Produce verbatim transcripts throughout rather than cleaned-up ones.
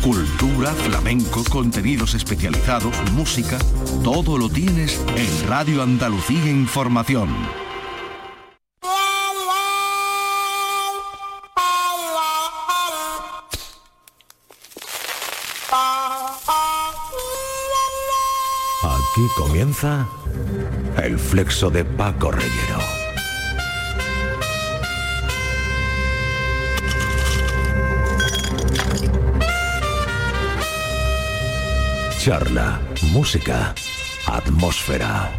Cultura, flamenco, contenidos especializados, música, todo lo tienes en Radio Andalucía Información. Aquí comienza el flexo de Paco Reyero. Charla, música, atmósfera.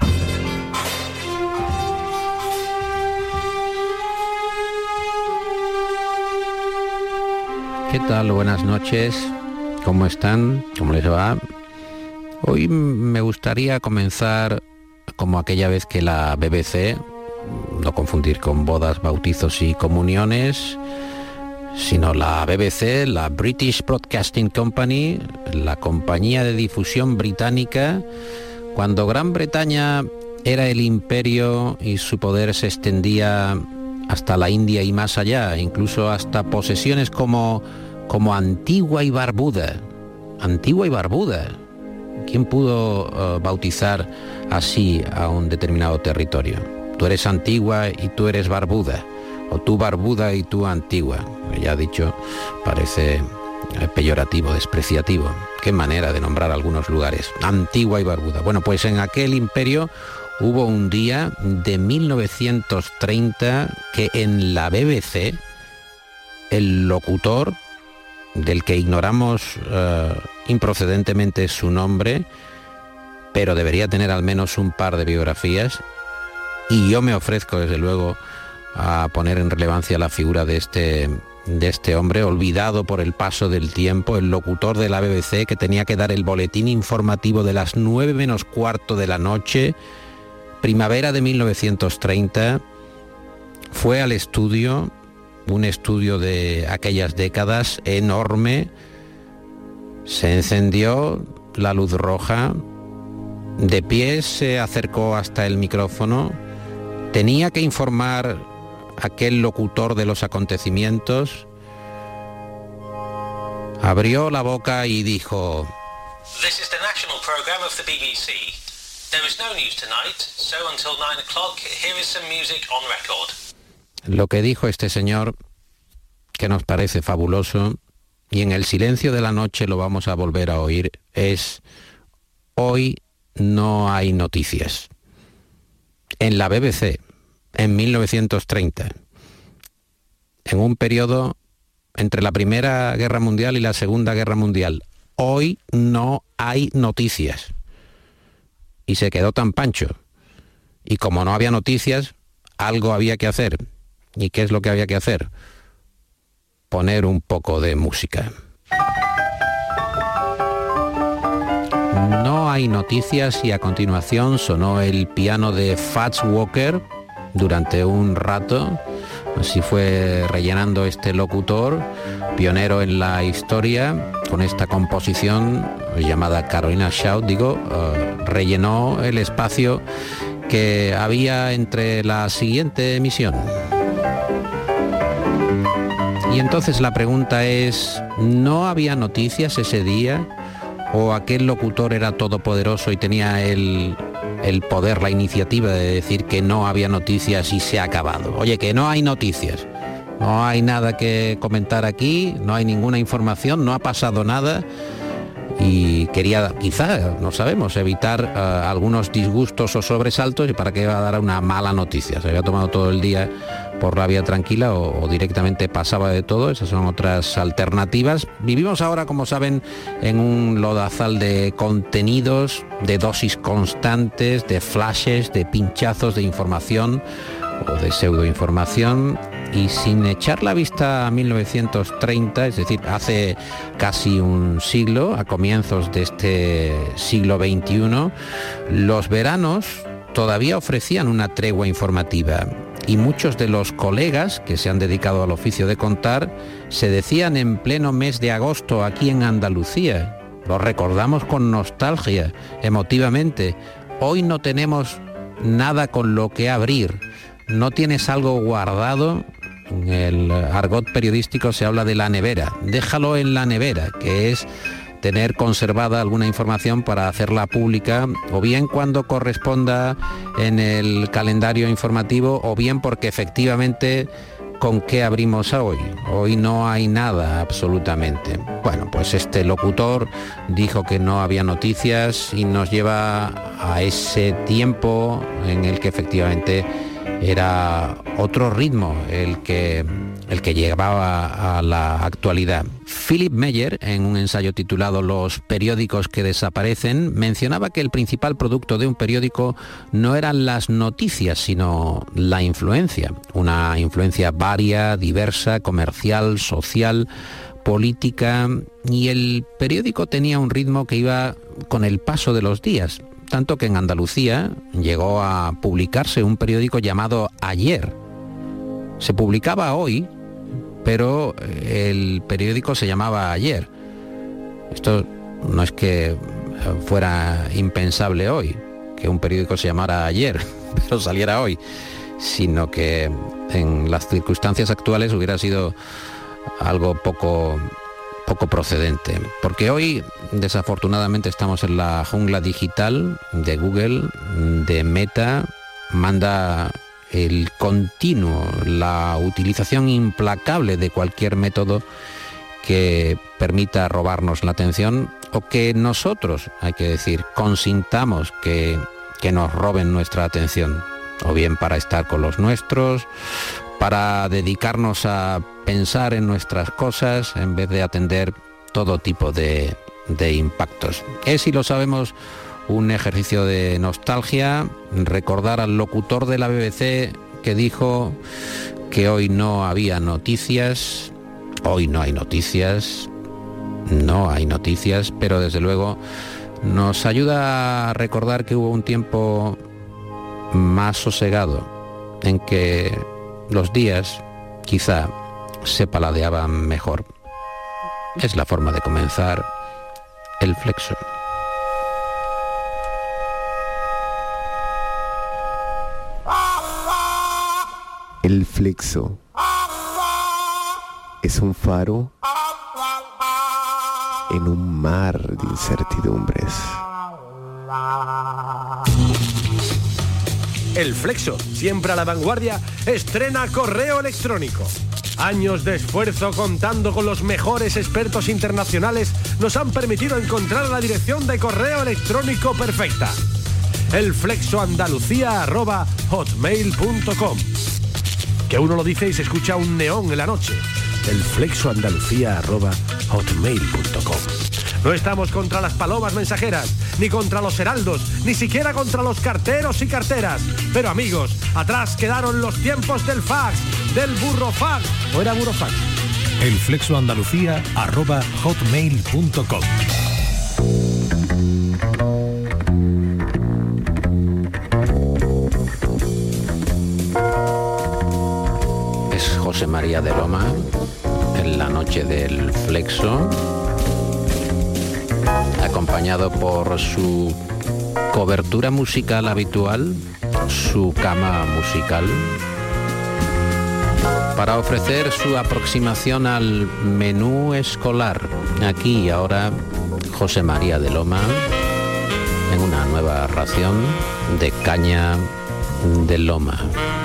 ¿Qué tal? Buenas noches. ¿Cómo están? ¿Cómo les va? Hoy me gustaría comenzar como aquella vez que la B B C, no confundir con bodas, bautizos y comuniones, sino la B B C, la British Broadcasting Company, la compañía de difusión británica, cuando Gran Bretaña era el imperio y su poder se extendía hasta la India y más allá, incluso hasta posesiones como, como Antigua y Barbuda. Antigua y Barbuda. ¿Quién pudo uh, bautizar así a un determinado territorio? Tú eres Antigua y tú eres Barbuda, o tú Barbuda y tú Antigua. Ya dicho, parece peyorativo, despreciativo. Qué manera de nombrar algunos lugares, Antigua y Barbuda. Bueno, pues en aquel imperio hubo un día de mil novecientos treinta que en la B B C el locutor, del que ignoramos uh, improcedentemente su nombre, pero debería tener al menos un par de biografías, y yo me ofrezco desde luego a poner en relevancia la figura de este, de este hombre olvidado por el paso del tiempo, el locutor de la B B C que tenía que dar el boletín informativo de las nueve menos cuarto de la noche, primavera de mil novecientos treinta, fue al estudio, un estudio de aquellas décadas enorme, se encendió la luz roja, de pie se acercó hasta el micrófono, tenía que informar aquel locutor de los acontecimientos, abrió la boca y dijo: This is the national program of the B B C. There is no news tonight, so until nine o'clock, here is some music on record. Lo que dijo este señor, que nos parece fabuloso, y en el silencio de la noche lo vamos a volver a oír, es: hoy no hay noticias. En la B B C, en mil novecientos treinta, en un periodo entre la Primera Guerra Mundial y la Segunda Guerra Mundial, hoy no hay noticias. Y se quedó tan pancho. Y como no había noticias, algo había que hacer. ¿Y qué es lo que había que hacer? Poner un poco de música. No hay noticias, y a continuación sonó el piano de Fats Walker durante un rato. Así fue rellenando este locutor, pionero en la historia, con esta composición llamada Carolina Shout, digo, uh, rellenó el espacio que había entre la siguiente emisión. Y entonces la pregunta es, ¿no había noticias ese día? ¿O aquel locutor era todopoderoso y tenía el, el poder, la iniciativa de decir que no había noticias y se ha acabado? Oye, que no hay noticias, no hay nada que comentar aquí, no hay ninguna información, no ha pasado nada. Y quería, quizá, no sabemos, evitar uh, algunos disgustos o sobresaltos, y para qué va a dar una mala noticia. Se había tomado todo el día por la vía tranquila o, o directamente pasaba de todo. Esas son otras alternativas. Vivimos ahora, como saben, en un lodazal de contenidos, de dosis constantes, de flashes, de pinchazos de información o de pseudoinformación. Y sin echar la vista a mil novecientos treinta, es decir, hace casi un siglo, a comienzos de este siglo veintiuno, los veranos todavía ofrecían una tregua informativa, y muchos de los colegas que se han dedicado al oficio de contar se decían en pleno mes de agosto aquí en Andalucía. Lo recordamos con nostalgia, emotivamente. Hoy no tenemos nada con lo que abrir. ¿No tienes algo guardado? En el argot periodístico se habla de la nevera. Déjalo en la nevera, que es tener conservada alguna información para hacerla pública, o bien cuando corresponda en el calendario informativo, o bien porque efectivamente ¿con qué abrimos hoy? Hoy no hay nada absolutamente. Bueno, pues este locutor dijo que no había noticias y nos lleva a ese tiempo en el que efectivamente era otro ritmo el que, el que llevaba a la actualidad. Philip Meyer, en un ensayo titulado Los periódicos que desaparecen, mencionaba que el principal producto de un periódico no eran las noticias, sino la influencia. Una influencia varia, diversa, comercial, social, política, y el periódico tenía un ritmo que iba con el paso de los días. Tanto que en Andalucía llegó a publicarse un periódico llamado Ayer. Se publicaba hoy, pero el periódico se llamaba Ayer. Esto no es que fuera impensable hoy, que un periódico se llamara Ayer, pero saliera hoy, sino que en las circunstancias actuales hubiera sido algo poco... poco procedente, porque hoy desafortunadamente estamos en la jungla digital de Google, de Meta, manda el continuo, la utilización implacable de cualquier método que permita robarnos la atención, o que nosotros, hay que decir, consintamos que, que nos roben nuestra atención, o bien para estar con los nuestros, para dedicarnos a pensar en nuestras cosas en vez de atender todo tipo de, de impactos. Es, si lo sabemos, un ejercicio de nostalgia, recordar al locutor de la B B C que dijo que hoy no había noticias. Hoy no hay noticias, no hay noticias, pero desde luego nos ayuda a recordar que hubo un tiempo más sosegado en que los días quizá se paladeaban mejor. Es la forma de comenzar el Flexo. El Flexo es un faro en un mar de incertidumbres. El Flexo, siempre a la vanguardia, estrena correo electrónico. Años de esfuerzo contando con los mejores expertos internacionales nos han permitido encontrar la dirección de correo electrónico perfecta. El flexo andalucía arroba hotmail punto com. Que uno lo dice y se escucha un neón en la noche. El flexo andalucía arroba hotmail punto com. No estamos contra las palomas mensajeras, ni contra los heraldos, ni siquiera contra los carteros y carteras. Pero amigos, atrás quedaron los tiempos del fax, del burrofax. ¿O era burofax? El flexo andalucía arroba hotmail punto com. Es José María de Loma, en la noche del Flexo, acompañado por su cobertura musical habitual, su cama musical, para ofrecer su aproximación al menú escolar. Aquí y ahora, José María de Loma, en una nueva ración de caña de loma.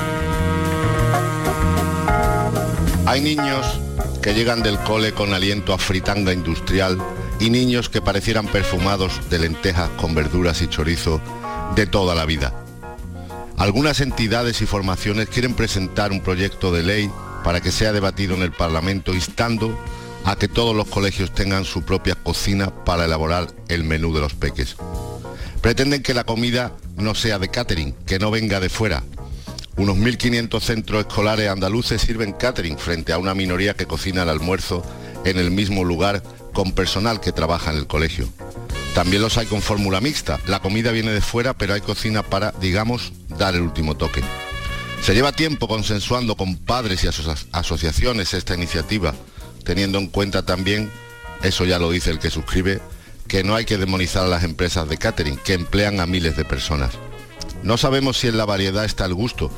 Hay niños que llegan del cole con aliento a fritanga industrial y niños que parecieran perfumados de lentejas con verduras y chorizo de toda la vida. Algunas entidades y formaciones quieren presentar un proyecto de ley para que sea debatido en el Parlamento, instando a que todos los colegios tengan su propia cocina para elaborar el menú de los peques. Pretenden que la comida no sea de catering, que no venga de fuera. Unos mil quinientos centros escolares andaluces sirven catering frente a una minoría que cocina el almuerzo en el mismo lugar con personal que trabaja en el colegio. También los hay con fórmula mixta. La comida viene de fuera, pero hay cocina para, digamos, dar el último toque. Se lleva tiempo consensuando con padres y aso- asociaciones esta iniciativa, teniendo en cuenta también, eso ya lo dice el que suscribe, que no hay que demonizar a las empresas de catering, que emplean a miles de personas. No sabemos si en la variedad está el gusto,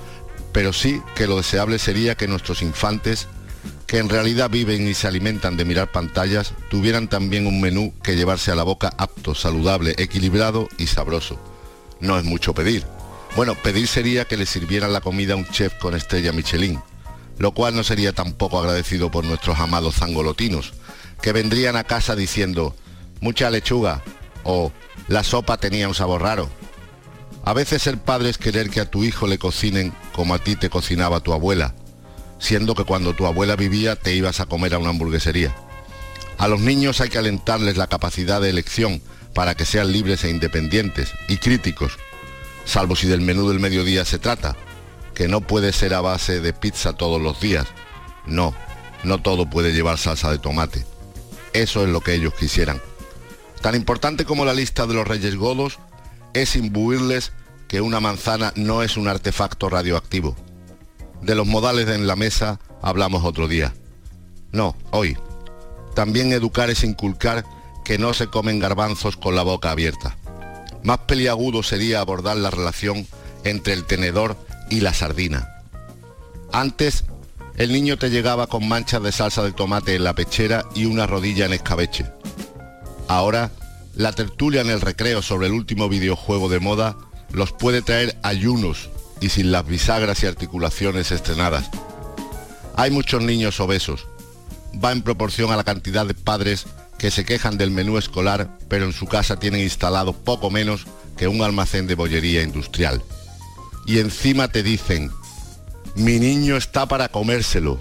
pero sí que lo deseable sería que nuestros infantes, que en realidad viven y se alimentan de mirar pantallas, tuvieran también un menú que llevarse a la boca apto, saludable, equilibrado y sabroso. No es mucho pedir. Bueno, pedir sería que le sirvieran la comida a un chef con estrella Michelin, lo cual no sería tampoco agradecido por nuestros amados zangolotinos, que vendrían a casa diciendo, mucha lechuga, o la sopa tenía un sabor raro. A veces ser padre es querer que a tu hijo le cocinen como a ti te cocinaba tu abuela, siendo que cuando tu abuela vivía te ibas a comer a una hamburguesería. A los niños hay que alentarles la capacidad de elección para que sean libres e independientes y críticos, salvo si del menú del mediodía se trata, que no puede ser a base de pizza todos los días. No, no todo puede llevar salsa de tomate. Eso es lo que ellos quisieran. Tan importante como la lista de los Reyes Godos es imbuirles que una manzana no es un artefacto radioactivo. De los modales en la mesa hablamos otro día. No, hoy. También educar es inculcar que no se comen garbanzos con la boca abierta. Más peliagudo sería abordar la relación entre el tenedor y la sardina. Antes, el niño te llegaba con manchas de salsa de tomate en la pechera y una rodilla en escabeche. Ahora, la tertulia en el recreo sobre el último videojuego de moda los puede traer ayunos y sin las bisagras y articulaciones estrenadas. Hay muchos niños obesos. Va en proporción a la cantidad de padres que se quejan del menú escolar, pero en su casa tienen instalado poco menos que un almacén de bollería industrial. Y encima te dicen, mi niño está para comérselo.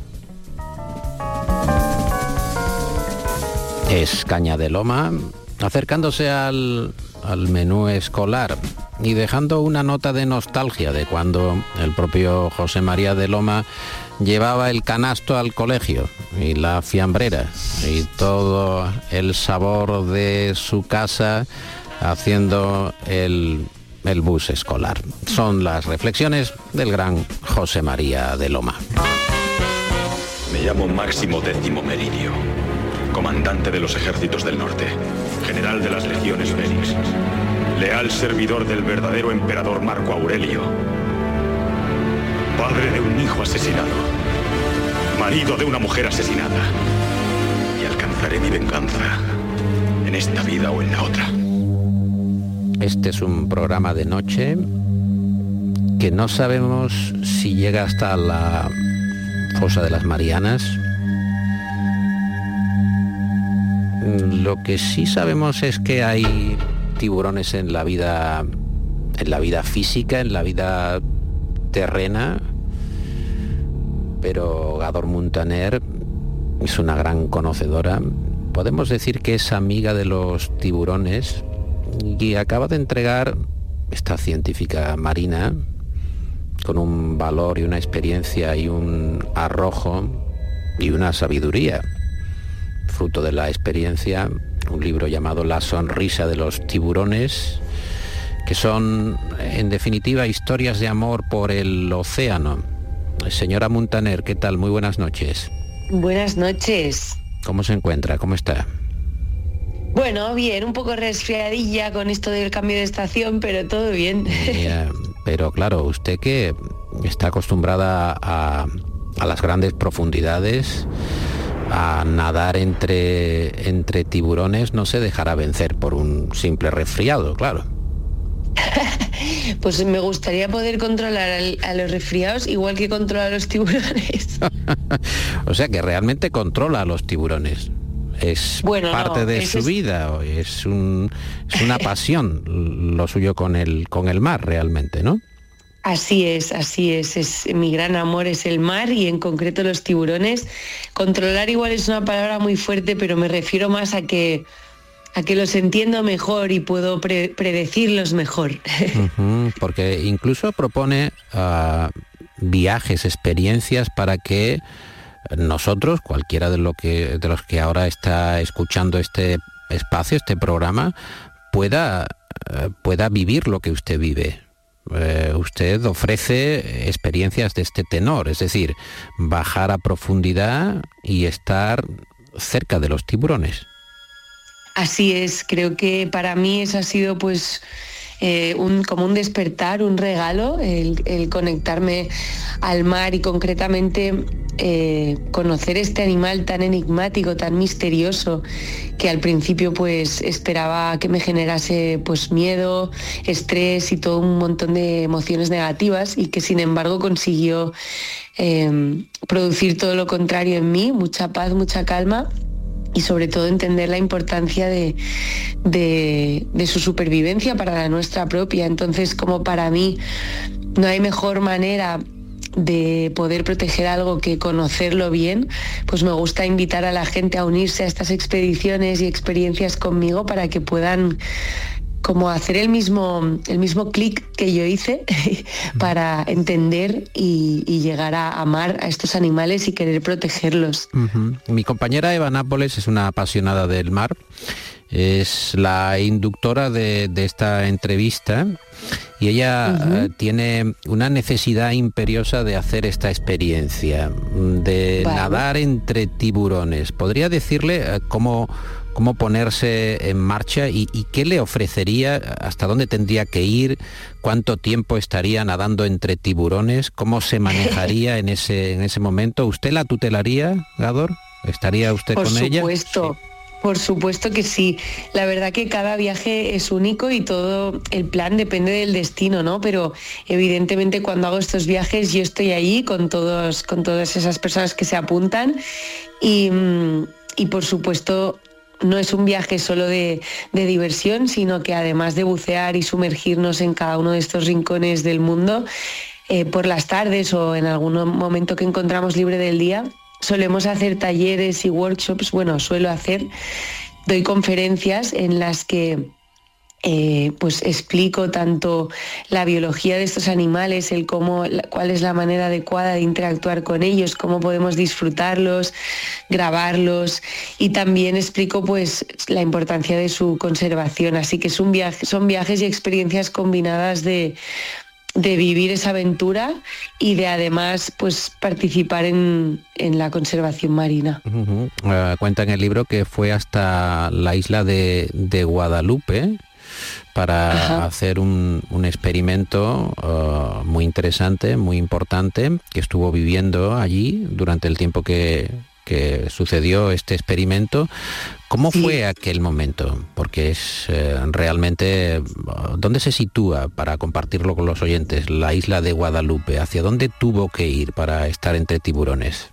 Es Caña de Loma, acercándose al, al menú escolar y dejando una nota de nostalgia de cuando el propio José María de Loma llevaba el canasto al colegio y la fiambrera y todo el sabor de su casa haciendo el, el bus escolar. Son las reflexiones del gran José María de Loma. Me llamo Máximo Décimo Meridio, comandante de los ejércitos del norte, general de las legiones Félix, leal servidor del verdadero emperador Marco Aurelio, padre de un hijo asesinado, marido de una mujer asesinada, y alcanzaré mi venganza en esta vida o en la otra. Este es un programa de noche que no sabemos si llega hasta la fosa de las Marianas. Lo que sí sabemos es que hay tiburones en la vida, en la vida física, en la vida terrena, pero Gador Muntaner es una gran conocedora. Podemos decir que es amiga de los tiburones y acaba de entregar esta científica marina con un valor y una experiencia y un arrojo y una sabiduría, fruto de la experiencia, un libro llamado La sonrisa de los tiburones, que son, en definitiva, historias de amor por el océano. Señora Muntaner, ¿qué tal? Muy buenas noches. Buenas noches. ¿Cómo se encuentra? ¿Cómo está? Bueno, bien, un poco resfriadilla con esto del cambio de estación, pero todo bien. Yeah, pero claro, usted que está acostumbrada a, a las grandes profundidades, a nadar entre, entre tiburones, no se dejará vencer por un simple resfriado, claro. Pues me gustaría poder controlar al, a los resfriados igual que controla a los tiburones. O sea que realmente controla a los tiburones. Es bueno, parte no, de su es... vida, es, un, es una pasión lo suyo con el, con el mar realmente, ¿no? Así es, así es, es, mi gran amor es el mar y en concreto los tiburones. Controlar igual es una palabra muy fuerte, pero me refiero más a que, a que los entiendo mejor y puedo pre- predecirlos mejor. Uh-huh, porque incluso propone uh, viajes, experiencias para que nosotros, cualquiera de, lo que, de los que ahora está escuchando este espacio, este programa, pueda, uh, pueda vivir lo que usted vive. Eh, usted ofrece experiencias de este tenor, es decir, bajar a profundidad y estar cerca de los tiburones. Así es, creo que para mí eso ha sido pues eh, un, como un despertar, un regalo, el, el conectarme al mar y concretamente eh, conocer este animal tan enigmático, tan misterioso, que al principio pues esperaba que me generase pues miedo, estrés y todo un montón de emociones negativas, y que sin embargo consiguió eh, producir todo lo contrario en mí, mucha paz, mucha calma. Y sobre todo entender la importancia de, de, de su supervivencia para la nuestra propia. Entonces, como para mí no hay mejor manera de poder proteger algo que conocerlo bien, pues me gusta invitar a la gente a unirse a estas expediciones y experiencias conmigo para que puedan como hacer el mismo, el mismo clic que yo hice para entender y, y llegar a amar a estos animales y querer protegerlos. Uh-huh. Mi compañera Eva Nápoles es una apasionada del mar, es la inductora de, de esta entrevista y ella uh-huh. uh, tiene una necesidad imperiosa de hacer esta experiencia, de vale. nadar entre tiburones. ¿Podría decirle uh, cómo... cómo ponerse en marcha y, y qué le ofrecería, hasta dónde tendría que ir, cuánto tiempo estaría nadando entre tiburones, cómo se manejaría en ese en ese momento? ¿Usted la tutelaría, Gador? ¿Estaría usted por con supuesto, ella? Por supuesto. Por supuesto que sí. La verdad que cada viaje es único y todo el plan depende del destino, ¿no? Pero evidentemente cuando hago estos viajes yo estoy allí con todos, con todas esas personas que se apuntan y, y por supuesto no es un viaje solo de, de diversión, sino que además de bucear y sumergirnos en cada uno de estos rincones del mundo, eh, por las tardes o en algún momento que encontramos libre del día, solemos hacer talleres y workshops, bueno, suelo hacer, doy conferencias en las que eh, pues explico tanto la biología de estos animales, el cómo, la, cuál es la manera adecuada de interactuar con ellos, cómo podemos disfrutarlos, grabarlos, y también explico pues la importancia de su conservación. Así que es un viaje, son viajes y experiencias combinadas de de vivir esa aventura y de además pues participar en, en la conservación marina. Uh-huh. Uh, cuenta en el libro que fue hasta la isla de, de Guadalupe para Ajá. hacer un, un experimento uh, muy interesante, muy importante, que estuvo viviendo allí durante el tiempo que, que sucedió este experimento. ¿Cómo sí. fue aquel momento? Porque es eh, realmente... ¿Dónde se sitúa, para compartirlo con los oyentes, la isla de Guadalupe? ¿Hacia dónde tuvo que ir para estar entre tiburones?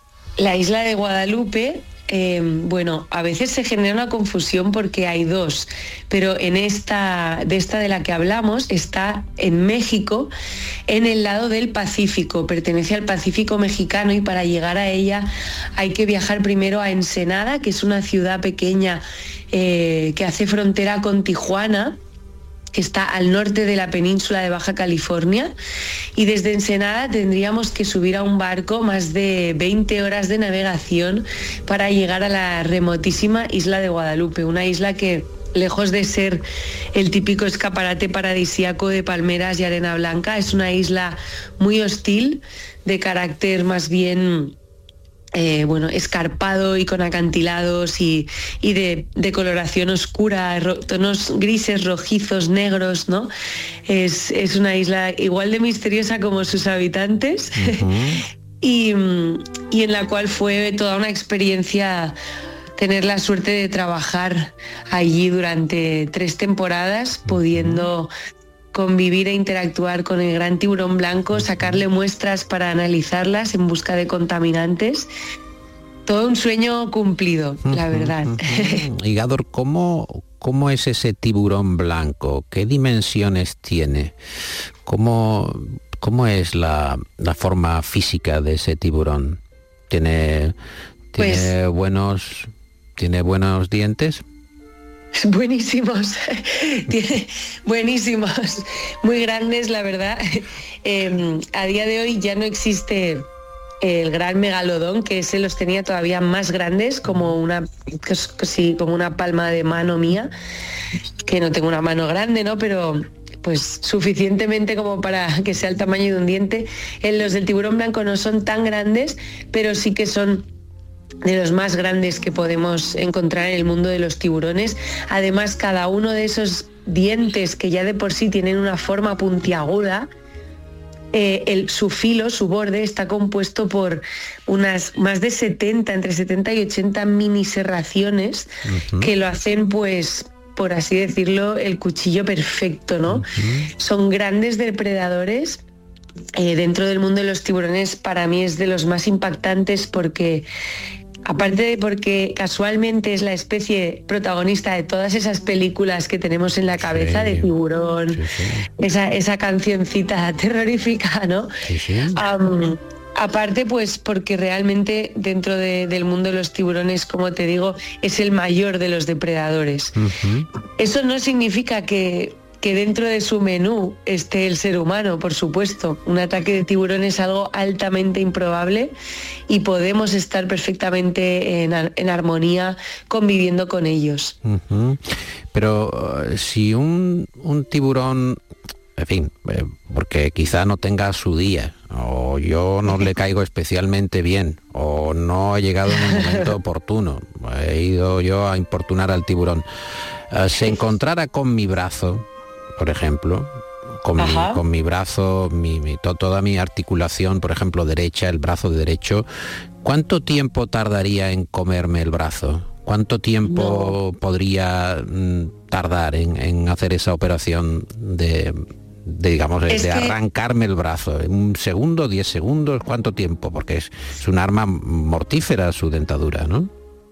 La isla de Guadalupe, eh, bueno, a veces se genera una confusión porque hay dos, pero en esta, de esta de la que hablamos, está en México, en el lado del Pacífico, pertenece al Pacífico mexicano, y para llegar a ella hay que viajar primero a Ensenada, que es una ciudad pequeña eh, que hace frontera con Tijuana, que está al norte de la península de Baja California, y desde Ensenada tendríamos que subir a un barco más de veinte horas de navegación para llegar a la remotísima isla de Guadalupe, una isla que, lejos de ser el típico escaparate paradisíaco de palmeras y arena blanca, es una isla muy hostil, de carácter más bien Eh, bueno, escarpado y con acantilados y, y de, de coloración oscura, ro, tonos grises, rojizos, negros, ¿no? Es, es una isla igual de misteriosa como sus habitantes. Uh-huh. y, y en la cual fue toda una experiencia tener la suerte de trabajar allí durante tres temporadas, pudiendo convivir e interactuar con el gran tiburón blanco, sacarle muestras para analizarlas en busca de contaminantes. Todo un sueño cumplido, la verdad. Y Gador, ¿cómo, cómo es ese tiburón blanco? ¿Qué dimensiones tiene? ¿Cómo, cómo es la, la forma física de ese tiburón? ¿Tiene, tiene, pues, buenos, ¿tiene buenos dientes? Buenísimos, tiene buenísimos, muy grandes, la verdad. Eh, a día de hoy ya no existe el gran megalodón, que ese los tenía todavía más grandes, como una, casi como una palma de mano mía, que no tengo una mano grande, ¿no? Pero pues suficientemente como para que sea el tamaño de un diente. En los del tiburón blanco no son tan grandes, pero sí que son de los más grandes que podemos encontrar en el mundo de los tiburones. Además, cada uno de esos dientes que ya de por sí tienen una forma puntiaguda, eh, el, su filo, su borde está compuesto por unas más de setenta, entre setenta y ochenta mini serraciones uh-huh. que lo hacen, pues, por así decirlo, el cuchillo perfecto, ¿no? Uh-huh. Son grandes depredadores. Eh, dentro del mundo de los tiburones, para mí es de los más impactantes porque, aparte de porque casualmente es la especie protagonista de todas esas películas que tenemos en la cabeza, sí, de tiburón, sí, sí. Esa, esa cancioncita terrorífica, ¿no? Sí, sí. Um, aparte, pues porque realmente dentro de, del mundo de los tiburones, como te digo, es el mayor de los depredadores. Uh-huh. Eso no significa que que dentro de su menú esté el ser humano, por supuesto. Un ataque de tiburón es algo altamente improbable y podemos estar perfectamente en, en armonía conviviendo con ellos. Uh-huh. Pero uh, si un, un tiburón, en fin, eh, porque quizá no tenga su día, o yo no le caigo especialmente bien, o no he llegado en el momento oportuno, he ido yo a importunar al tiburón, uh, se encontrara con mi brazo, por ejemplo, con mi, con mi brazo, mi, mi, to, toda mi articulación, por ejemplo, derecha, el brazo derecho, ¿cuánto tiempo tardaría en comerme el brazo? ¿Cuánto tiempo no. podría mm, tardar en, en hacer esa operación de, de digamos, de, de arrancarme el brazo? ¿Un segundo, diez segundos? ¿Cuánto tiempo? Porque es, es un arma mortífera su dentadura, ¿no?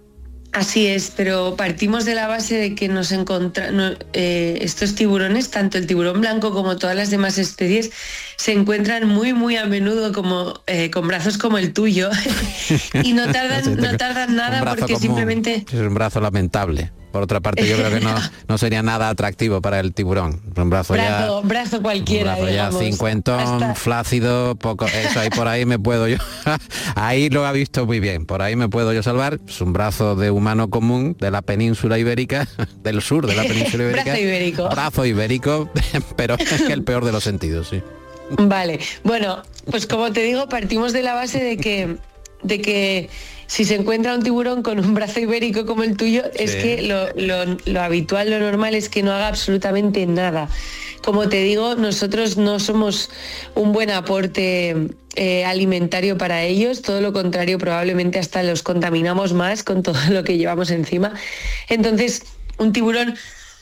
Así es, pero partimos de la base de que nos encontramos eh, estos tiburones, tanto el tiburón blanco como todas las demás especies, se encuentran muy muy a menudo como eh, con brazos como el tuyo y no tardan no tardan nada porque común. Simplemente es un brazo lamentable. Por otra parte, yo creo que no, no sería nada atractivo para el tiburón. Un brazo, brazo, ya, brazo cualquiera, un brazo ya cincuentón, hasta... flácido, poco, eso ahí por ahí me puedo yo. Ahí lo ha visto muy bien. Por ahí me puedo yo salvar. Es un brazo de humano común de la península ibérica, del sur de la península ibérica. Brazo ibérico. Brazo ibérico, pero es que el peor de los sentidos, sí. Vale, bueno, pues como te digo, partimos de la base de que de que si se encuentra un tiburón con un brazo ibérico como el tuyo, sí. es que lo, lo, lo habitual, lo normal es que no haga absolutamente nada. Como te digo, nosotros no somos un buen aporte eh, alimentario para ellos, todo lo contrario, probablemente hasta los contaminamos más con todo lo que llevamos encima. Entonces, un tiburón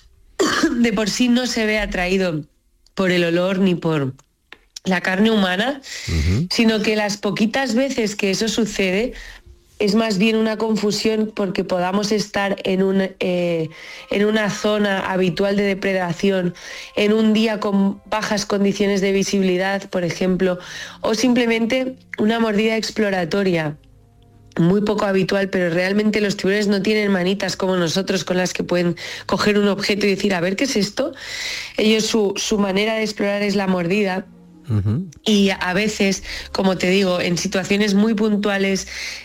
de por sí no se ve atraído por el olor ni por la carne humana, uh-huh. sino que las poquitas veces que eso sucede es más bien una confusión porque podamos estar en, un, eh, en una zona habitual de depredación, en un día con bajas condiciones de visibilidad, por ejemplo, o simplemente una mordida exploratoria, muy poco habitual, pero realmente los tiburones no tienen manitas como nosotros con las que pueden coger un objeto y decir, a ver, ¿qué es esto? Ellos, su, su manera de explorar es la mordida. Uh-huh. Y a veces, como te digo, en situaciones muy puntuales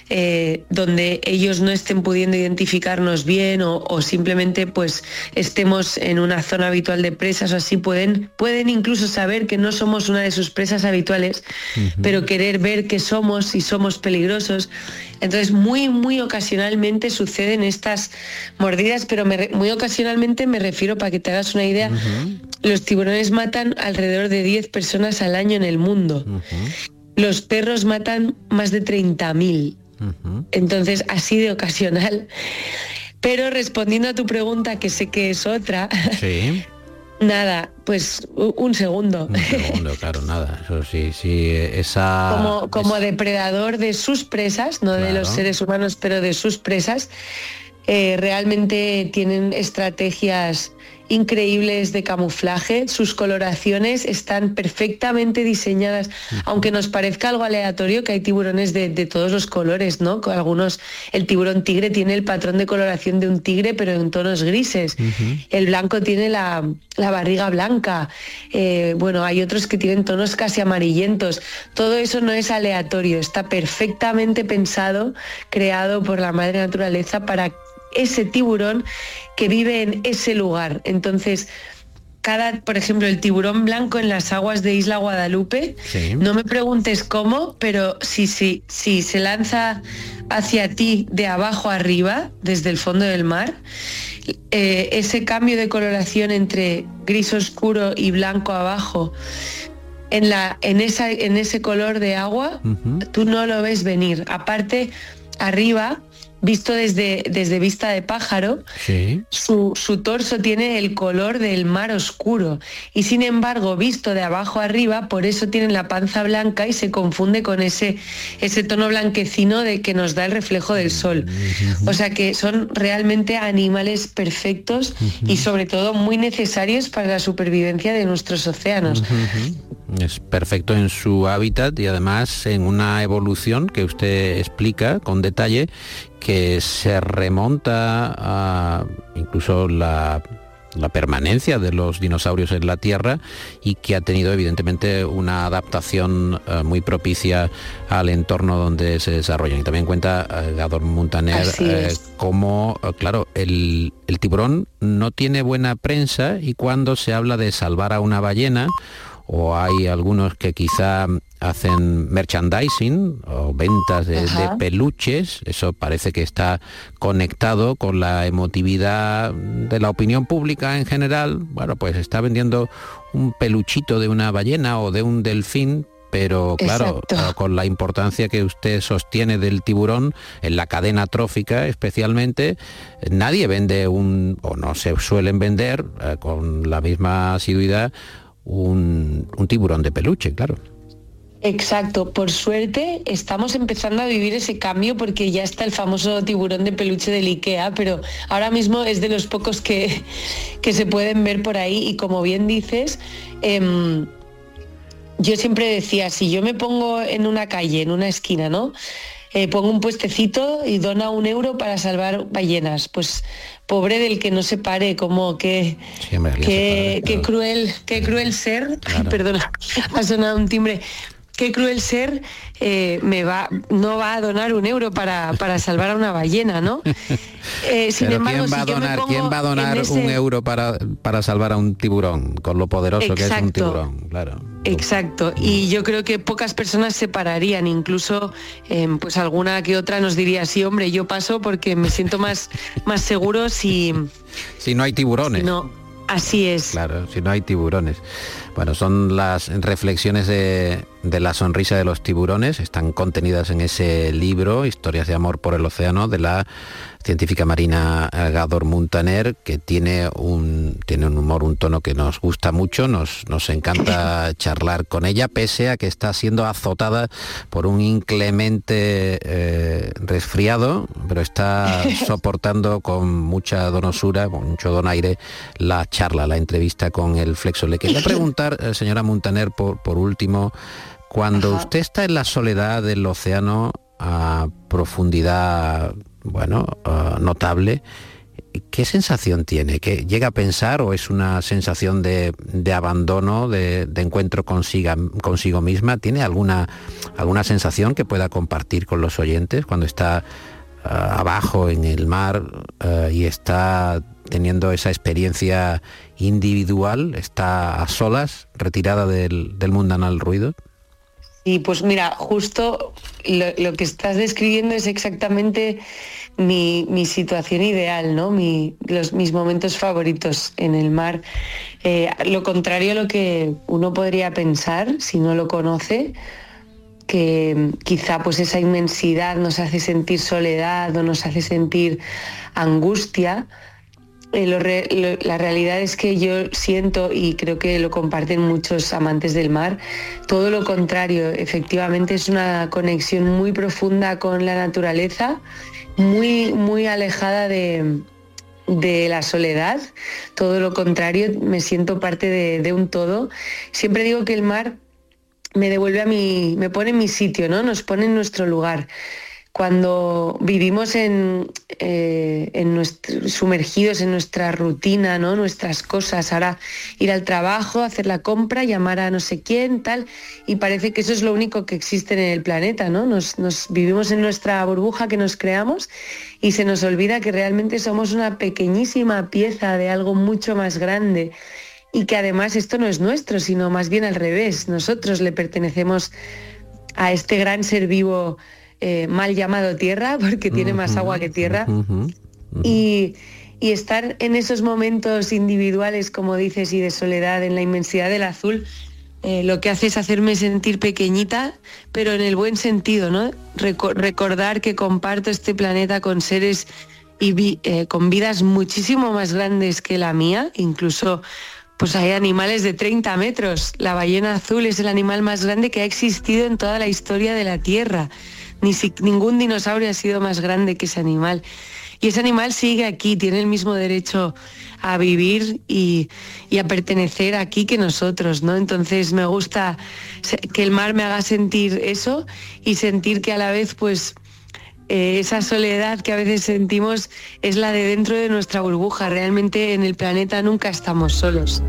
eh, donde ellos no estén pudiendo identificarnos bien o, o simplemente pues estemos en una zona habitual de presas o así, pueden, pueden incluso saber que no somos una de sus presas habituales, uh-huh. pero querer ver que somos y somos peligrosos. Entonces muy muy ocasionalmente suceden estas mordidas, pero me, muy ocasionalmente me refiero, para que te hagas una idea, uh-huh. los tiburones matan alrededor de diez personas al año en el mundo. Uh-huh. Los perros matan más de treinta mil. Uh-huh. Entonces, así de ocasional. Pero respondiendo a tu pregunta, que sé que es otra, sí. Nada, pues un segundo. Un segundo, claro, nada. Eso sí, sí, esa... Como, como es... depredador de sus presas, no claro. de los seres humanos, pero de sus presas, eh, realmente tienen estrategias increíbles de camuflaje, sus coloraciones están perfectamente diseñadas, uh-huh. aunque nos parezca algo aleatorio que hay tiburones de, de todos los colores, ¿no? Con algunos, el tiburón tigre tiene el patrón de coloración de un tigre, pero en tonos grises. Uh-huh. El blanco tiene la, la barriga blanca. Eh, bueno, hay otros que tienen tonos casi amarillentos. Todo eso no es aleatorio, está perfectamente pensado, creado por la madre naturaleza para ese tiburón que vive en ese lugar. Entonces, cada, por ejemplo, el tiburón blanco en las aguas de Isla Guadalupe, sí. No me preguntes cómo, pero si, si, si se lanza hacia ti de abajo arriba, desde el fondo del mar, eh, ese cambio de coloración entre gris oscuro y blanco abajo, en, la, en, esa, en ese color de agua, uh-huh. Tú no lo ves venir. Aparte, arriba, visto desde, desde vista de pájaro, sí. su, su torso tiene el color del mar oscuro y sin embargo, visto de abajo arriba, por eso tiene la panza blanca y se confunde con ese, ese tono blanquecino de que nos da el reflejo del sol. Uh-huh. O sea que son realmente animales perfectos uh-huh. y sobre todo muy necesarios para la supervivencia de nuestros océanos. Uh-huh. Es perfecto en su hábitat y además en una evolución que usted explica con detalle, que se remonta a incluso la, la permanencia de los dinosaurios en la Tierra y que ha tenido evidentemente una adaptación uh, muy propicia al entorno donde se desarrollan. Y también cuenta uh, Gádor Muntaner eh, cómo, uh, claro, el, el tiburón no tiene buena prensa y cuando se habla de salvar a una ballena, o hay algunos que quizá hacen merchandising o ventas de, de peluches, eso parece que está conectado con la emotividad de la opinión pública en general. Bueno, pues está vendiendo un peluchito de una ballena o de un delfín, pero claro, Exacto. con la importancia que usted sostiene del tiburón en la cadena trófica especialmente, nadie vende un, o no se suelen vender eh, con la misma asiduidad Un, un tiburón de peluche, claro. Exacto, por suerte estamos empezando a vivir ese cambio porque ya está el famoso tiburón de peluche del IKEA, pero ahora mismo es de los pocos que, que se pueden ver por ahí y como bien dices, eh, yo siempre decía, si yo me pongo en una calle, en una esquina, ¿no? Eh, pongo un puestecito y dona un euro para salvar ballenas, pues pobre del que no se pare, como que sí, hombre, qué, qué cruel, qué cruel ser, claro. Perdona, ha sonado un timbre, qué cruel ser eh, me va, no va a donar un euro para, para salvar a una ballena, ¿no? Eh, sin Pero embargo, ¿quién va, si a donar, ¿quién va a donar ese... un euro para, para salvar a un tiburón, con lo poderoso Exacto. que es un tiburón? Claro. Exacto, y yo creo que pocas personas se pararían, incluso eh, pues alguna que otra nos diría, sí, hombre, yo paso porque me siento más, más seguro si... Si no hay tiburones. Si no, así es. Claro, si no hay tiburones. Bueno, son las reflexiones de, de la sonrisa de los tiburones, están contenidas en ese libro, Historias de amor por el océano, de la científica marina Gádor Muntaner, que tiene un, tiene un humor, un tono que nos gusta mucho, nos, nos encanta charlar con ella, pese a que está siendo azotada por un inclemente eh, resfriado, pero está soportando con mucha donosura, con mucho donaire, la charla, la entrevista con el Flexo. Le quería preguntar, eh, señora Muntaner, por, por último, cuando Ajá. usted está en la soledad del océano a profundidad, bueno, uh, notable, ¿qué sensación tiene? ¿Que llega a pensar o es una sensación de, de abandono, de, de encuentro consiga, consigo misma? ¿Tiene alguna, alguna sensación que pueda compartir con los oyentes cuando está uh, abajo en el mar uh, y está teniendo esa experiencia individual, está a solas, retirada del, del mundanal ruido? Y pues mira, justo lo, lo que estás describiendo es exactamente mi, mi situación ideal, ¿no? Mi, los, mis momentos favoritos en el mar. Eh, lo contrario a lo que uno podría pensar si no lo conoce, que quizá pues esa inmensidad nos hace sentir soledad o nos hace sentir angustia. Eh, lo re, lo, la realidad es que yo siento, y creo que lo comparten muchos amantes del mar, todo lo contrario. Efectivamente es una conexión muy profunda con la naturaleza, muy, muy alejada de, de la soledad. Todo lo contrario, me siento parte de, de un todo. Siempre digo que el mar me devuelve a mi, me pone en mi sitio, ¿no? Nos pone en nuestro lugar. Cuando vivimos en, eh, en nuestro, sumergidos en nuestra rutina, ¿no? Nuestras cosas, ahora ir al trabajo, hacer la compra, llamar a no sé quién, tal, y parece que eso es lo único que existe en el planeta, ¿no? Nos, nos vivimos en nuestra burbuja que nos creamos y se nos olvida que realmente somos una pequeñísima pieza de algo mucho más grande. y que además esto no es nuestro, sino más bien al revés. Nosotros le pertenecemos a este gran ser vivo eh, mal llamado tierra, porque tiene uh-huh, más agua que tierra. Uh-huh, uh-huh. Y, y estar en esos momentos individuales, como dices, y de soledad en la inmensidad del azul, eh, lo que hace es hacerme sentir pequeñita, pero en el buen sentido, ¿no? Reco- recordar que comparto este planeta con seres y vi- eh, con vidas muchísimo más grandes que la mía, incluso pues hay animales de treinta metros. La ballena azul es el animal más grande que ha existido en toda la historia de la Tierra. Ni si, ningún dinosaurio ha sido más grande que ese animal. Y ese animal sigue aquí, tiene el mismo derecho a vivir y, y a pertenecer aquí que nosotros, ¿no? Entonces me gusta que el mar me haga sentir eso y sentir que a la vez, pues, eh, esa soledad que a veces sentimos es la de dentro de nuestra burbuja. Realmente en el planeta nunca estamos solos.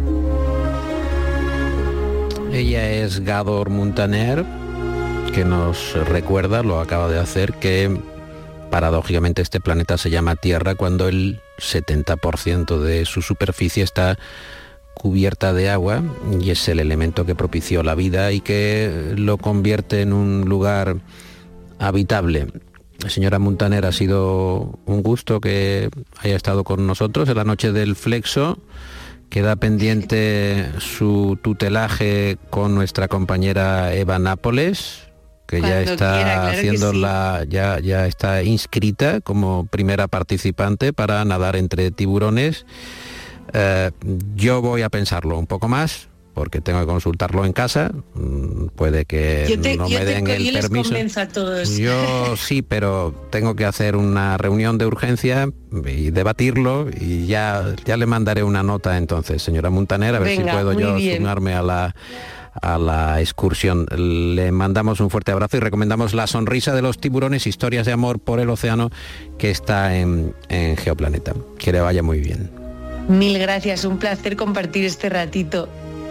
Ella es Gádor Muntaner, que nos recuerda, lo acaba de hacer, que paradójicamente este planeta se llama Tierra cuando el setenta por ciento de su superficie está cubierta de agua y es el elemento que propició la vida y que lo convierte en un lugar habitable. Señora Muntaner, ha sido un gusto que haya estado con nosotros en la noche del Flexo. Queda pendiente su tutelaje con nuestra compañera Eva Nápoles, que Cuando ya está quiera, claro haciendo sí. la ya ya está inscrita como primera participante para nadar entre tiburones. Eh, yo voy a pensarlo un poco más porque tengo que consultarlo en casa. Puede que yo te, no yo me den te, el yo les permiso. convenzo a todos. Yo sí, pero tengo que hacer una reunión de urgencia y debatirlo y ya ya le mandaré una nota entonces, señora Muntaner, a ver Venga, si puedo yo bien. sumarme a la a la excursión. Le mandamos un fuerte abrazo y recomendamos La sonrisa de los tiburones, historias de amor por el océano, que está en, en Geoplaneta. Que le vaya muy bien. Mil gracias, un placer compartir este ratito.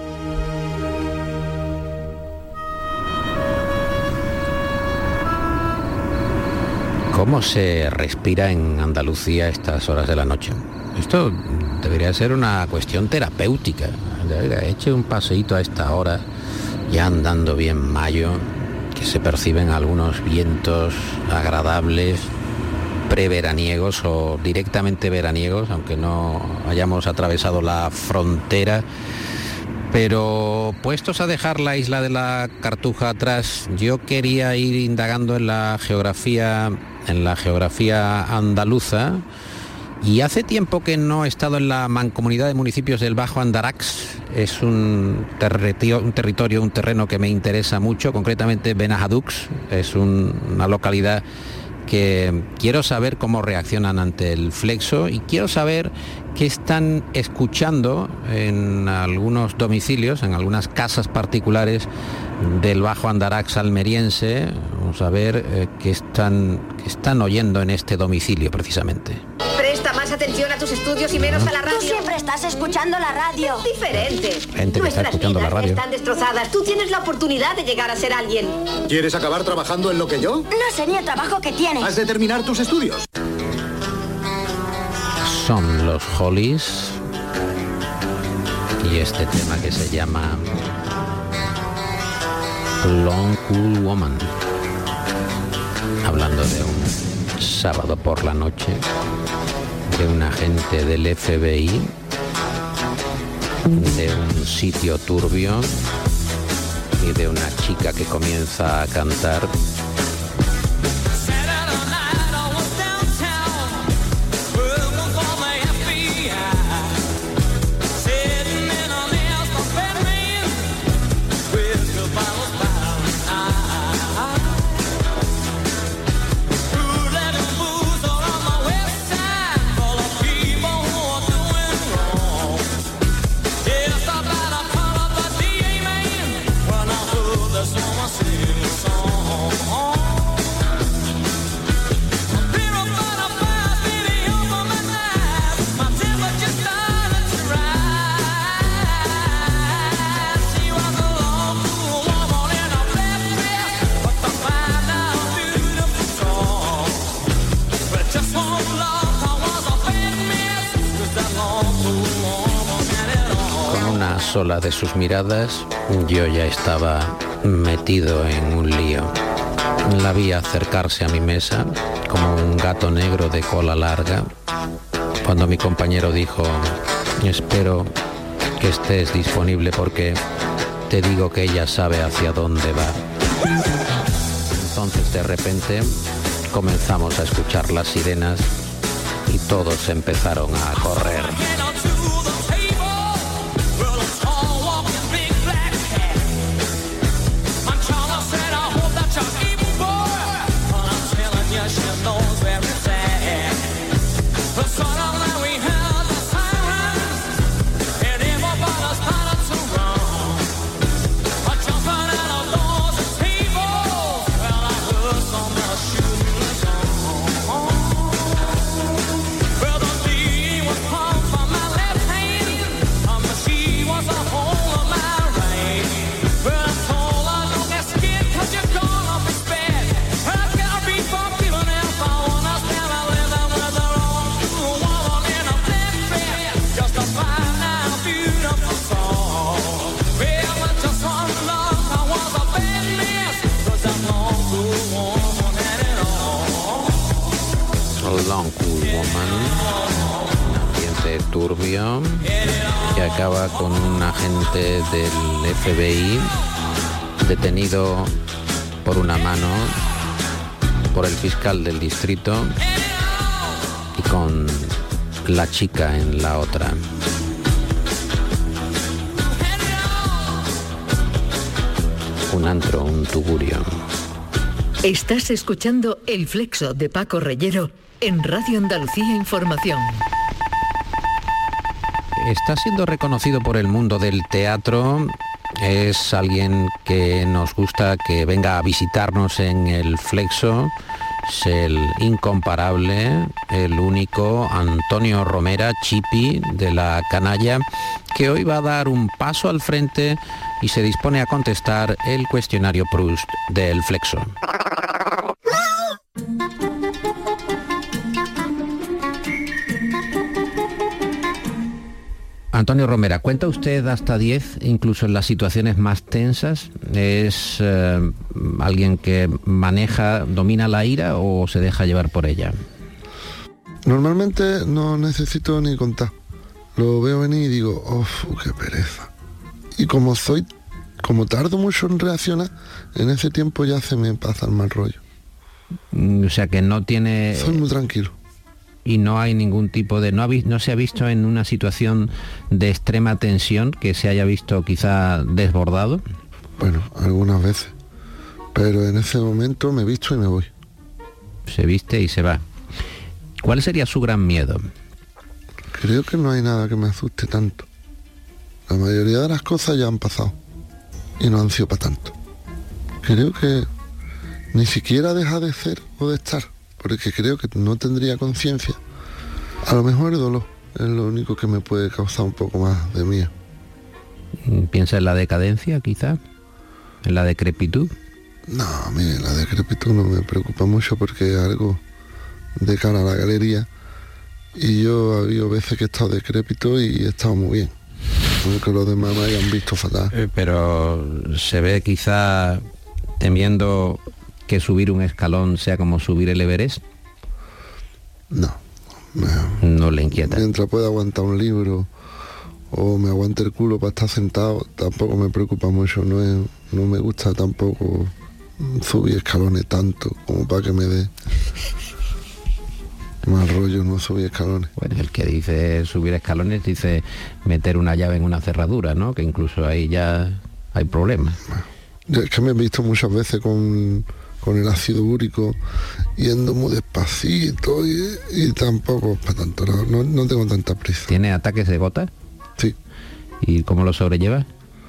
¿Cómo se respira en Andalucía a estas horas de la noche? Esto debería ser una cuestión terapéutica. Eche un paseíto a esta hora, ya andando bien mayo, que se perciben algunos vientos agradables, preveraniegos o directamente veraniegos, aunque no hayamos atravesado la frontera. Pero puestos a dejar la isla de la Cartuja atrás, yo quería ir indagando en la geografía, en la geografía andaluza. Y hace tiempo que no he estado en la mancomunidad de municipios del Bajo Andarax. Es un, terretio, un territorio, un terreno que me interesa mucho, concretamente Benajadux. Es un, una localidad que quiero saber cómo reaccionan ante el Flexo y quiero saber qué están escuchando en algunos domicilios, en algunas casas particulares del Bajo Andarax almeriense. Vamos a ver eh, qué están, qué están oyendo en este domicilio precisamente. Presta más atención a tus estudios y menos a la radio. Tú siempre estás escuchando la radio. Es diferente. Gente que está escuchando la radio. Están destrozadas. Tú tienes la oportunidad de llegar a ser alguien. ¿Quieres acabar trabajando en lo que yo? No sé ni el trabajo que tienes. Has de terminar tus estudios. Son los Hollies y este tema que se llama Long Cool Woman, hablando de un sábado por la noche, de un agente del F B I, de un sitio turbio y de una chica que comienza a cantar. una sola de sus miradas, yo ya estaba metido en un lío. La vi acercarse a mi mesa como un gato negro de cola larga, cuando mi compañero dijo: espero que estés disponible porque te digo que ella sabe hacia dónde va. Entonces, de repente, comenzamos a escuchar las sirenas y todos empezaron a correr. Long Cool Woman, un ambiente turbio que acaba con un agente del F B I detenido por una mano por el fiscal del distrito y con la chica en la otra. Un antro, un tugurio. Estás escuchando El Flexo de Paco Reyero en Radio Andalucía Información. Está siendo reconocido por el mundo del teatro. Es alguien que nos gusta que venga a visitarnos en El Flexo. Es el incomparable, el único Antonio Romera, Chipi, de La Canalla, que hoy va a dar un paso al frente y se dispone a contestar el cuestionario Proust de El Flexo. Antonio Romera, ¿cuenta usted hasta diez, incluso en las situaciones más tensas? ¿Es eh, alguien que maneja, domina la ira o se deja llevar por ella? Normalmente no necesito ni contar. Lo veo venir y digo, ¡uff, qué pereza! Y como soy, como tardo mucho en reaccionar, en ese tiempo ya se me pasa el mal rollo. O sea que no tiene... Soy muy tranquilo. Y no hay ningún tipo de... No, ha, no se ha visto en una situación de extrema tensión que se haya visto quizá desbordado. Bueno, algunas veces. Pero en ese momento me visto y me voy. Se viste y se va. ¿Cuál sería su gran miedo? Creo que no hay nada que me asuste tanto. La mayoría de las cosas ya han pasado. Y no han sido para tanto. Creo que ni siquiera deja de ser o de estar. Porque creo que no tendría conciencia. A lo mejor el dolor es lo único que me puede causar un poco más de miedo. ¿Piensa en la decadencia, quizá? ¿En la decrepitud? No, mire, la decrepitud no me preocupa mucho porque es algo de cara a la galería. Y yo ha habido veces que he estado decrépito y he estado muy bien. Aunque los demás me hayan visto fatal. Eh, pero se ve quizá temiendo que subir un escalón sea como subir el Everest. No, no, no le inquieta. Mientras pueda aguantar un libro o me aguante el culo para estar sentado, tampoco me preocupa mucho. No, es, no me gusta tampoco subir escalones tanto como para que me dé mal rollo no subir escalones. Bueno, el que dice subir escalones dice meter una llave en una cerradura, ¿no? Que incluso ahí ya hay problemas. Yo es que me he visto muchas veces con con el ácido úrico, yendo muy despacito y, y tampoco para tanto, no, no tengo tanta prisa. ¿Tiene ataques de gota? Sí. ¿Y cómo lo sobrelleva?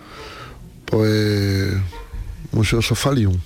Pues mucho sofalium.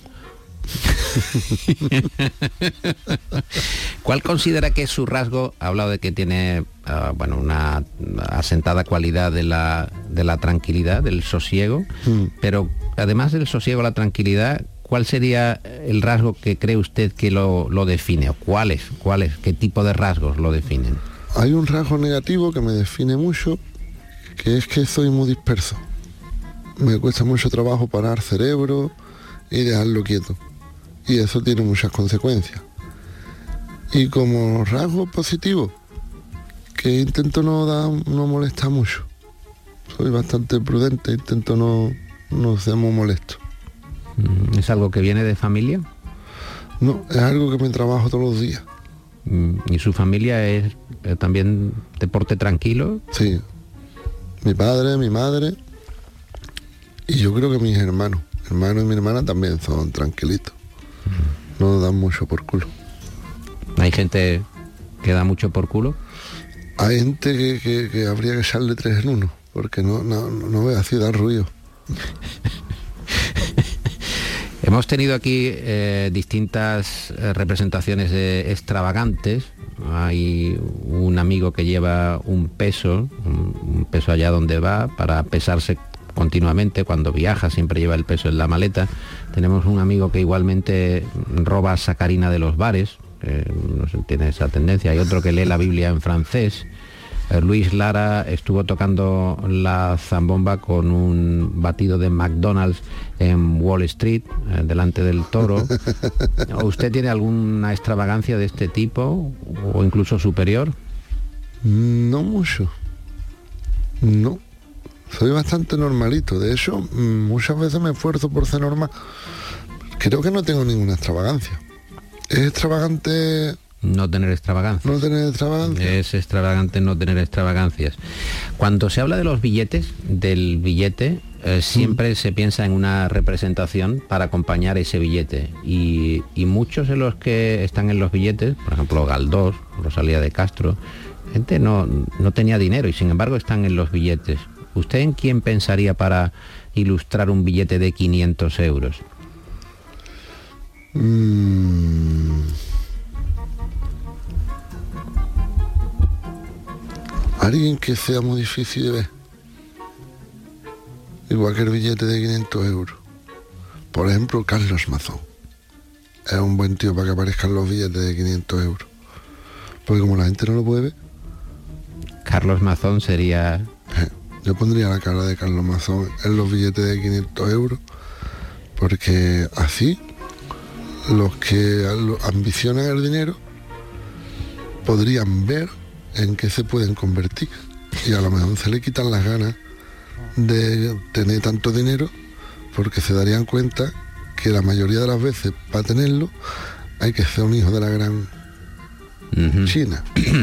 ¿Cuál considera que es su rasgo? Ha hablado de que tiene uh, bueno, una asentada cualidad de la, de la tranquilidad, del sosiego, mm. pero además del sosiego, la tranquilidad, ¿cuál sería el rasgo que cree usted que lo, lo define? ¿O cuáles? ¿Cuáles? ¿Qué tipo de rasgos lo definen? Hay un rasgo negativo que me define mucho, que es que soy muy disperso. Me cuesta mucho trabajo parar cerebro y dejarlo quieto. Y eso tiene muchas consecuencias. Y como rasgo positivo, que intento no dar, no molestar mucho. Soy bastante prudente, intento no, no ser muy molesto. ¿Es algo que viene de familia? No, es algo que me trabajo todos los días. ¿Y su familia es eh, también de porte tranquilo? Sí. Mi padre, mi madre y yo creo que mis hermanos. Mi hermano y mi hermana también son tranquilitos. No dan mucho por culo. ¿Hay gente que da mucho por culo? Hay gente que, que, que habría que echarle tres en uno, porque no, no, no ve así, da ruido. Hemos tenido aquí eh, distintas eh, representaciones de extravagantes. Hay un amigo que lleva un peso, un, un peso allá donde va, para pesarse continuamente. Cuando viaja siempre lleva el peso en la maleta. Tenemos un amigo que igualmente roba sacarina de los bares, que no sé, tiene esa tendencia. Hay otro que lee la Biblia en francés. Luis Lara estuvo tocando la zambomba con un batido de McDonald's en Wall Street, eh, delante del toro. ¿Usted tiene alguna extravagancia de este tipo o incluso superior? No mucho. No. Soy bastante normalito. De hecho, muchas veces me esfuerzo por ser normal. Creo que no tengo ninguna extravagancia. Es extravagante... No tener extravagancias. No tener extravagancias. Es extravagante no tener extravagancias. Cuando se habla de los billetes, del billete, eh, siempre mm. se piensa en una representación para acompañar ese billete. Y, y muchos de los que están en los billetes, por ejemplo Galdós, Rosalía de Castro, gente no, no tenía dinero y sin embargo están en los billetes. ¿Usted en quién pensaría para ilustrar un billete de quinientos euros? Mm. Alguien que sea muy difícil de ver. Igual que el billete de quinientos euros. Por ejemplo, Carlos Mazón. Es un buen tío para que aparezcan los billetes de quinientos euros. Porque como la gente no lo puede ver... Carlos Mazón sería... Eh, yo pondría la cara de Carlos Mazón en los billetes de quinientos euros. Porque así, los que ambicionan el dinero podrían ver en qué se pueden convertir y a lo mejor se le quitan las ganas de tener tanto dinero porque se darían cuenta que la mayoría de las veces para tenerlo hay que ser un hijo de la gran uh-huh. China.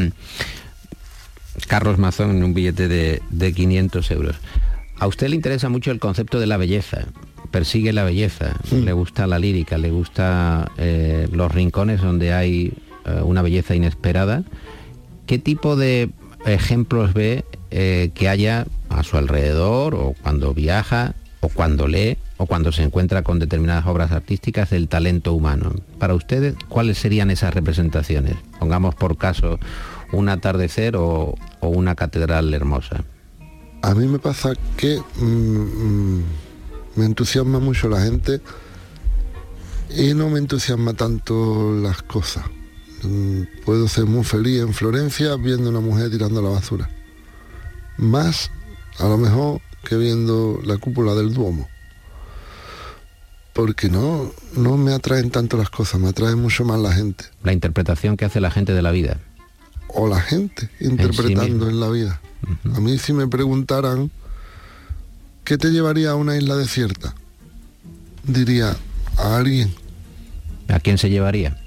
Carlos Mazón en un billete de, de quinientos euros. A usted le interesa mucho el concepto de la belleza, persigue la belleza, mm. le gusta la lírica, le gusta eh, los rincones donde hay eh, una belleza inesperada. ¿Qué tipo de ejemplos ve eh, que haya a su alrededor o cuando viaja o cuando lee o cuando se encuentra con determinadas obras artísticas del talento humano? Para ustedes, ¿cuáles serían esas representaciones? Pongamos por caso un atardecer o, o una catedral hermosa. A mí me pasa que mmm, me entusiasma mucho la gente y no me entusiasma tanto las cosas. Puedo ser muy feliz en Florencia viendo una mujer tirando la basura. Más, a lo mejor, que viendo la cúpula del Duomo. Porque no, no me atraen tanto las cosas, me atrae mucho más la gente. La interpretación que hace la gente de la vida. O la gente interpretando en, sí en la vida. Uh-huh. A mí si me preguntaran, ¿qué te llevaría a una isla desierta? Diría, a alguien. ¿A quién se llevaría?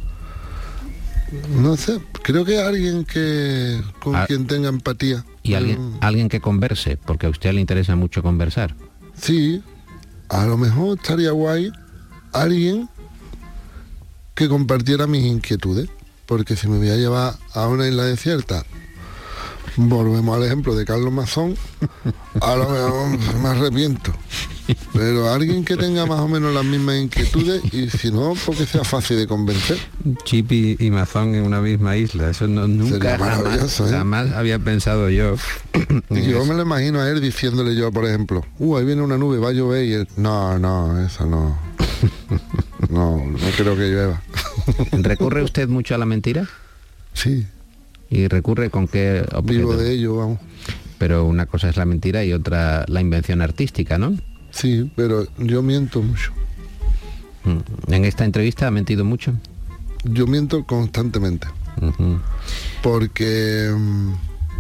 No sé, creo que alguien que con a, quien tenga empatía. Y alguien, um, alguien que converse, porque a usted le interesa mucho conversar. Sí, a lo mejor estaría guay alguien que compartiera mis inquietudes, porque si me voy a llevar a una isla desierta, volvemos al ejemplo de Carlos Mazón, a lo mejor me arrepiento. Pero alguien que tenga más o menos las mismas inquietudes y si no, porque sea fácil de convencer. Chip y, y Mazón en una misma isla, eso no, nunca jamás, ¿eh? jamás había pensado yo. Y yo me lo imagino a él diciéndole yo, por ejemplo, uh, ahí viene una nube, va a llover y él, no, no, esa no. No, no creo que llueva. ¿Recurre usted mucho a la mentira? Sí. ¿Y recurre con qué objeto? Vivo de ello, vamos. pero una cosa es la mentira y otra la invención artística, ¿no? Sí, pero yo miento mucho. ¿En esta entrevista ha mentido mucho? Yo miento constantemente. Uh-huh. Porque um,